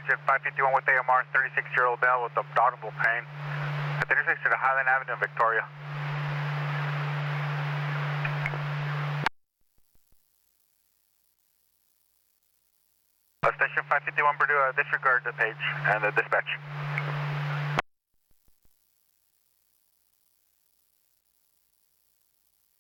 at 551 with AMR, 36-year-old male with abdominal pain at the intersection of Highland Avenue and Victoria. Station 551 Purdue, disregard the page and the dispatch.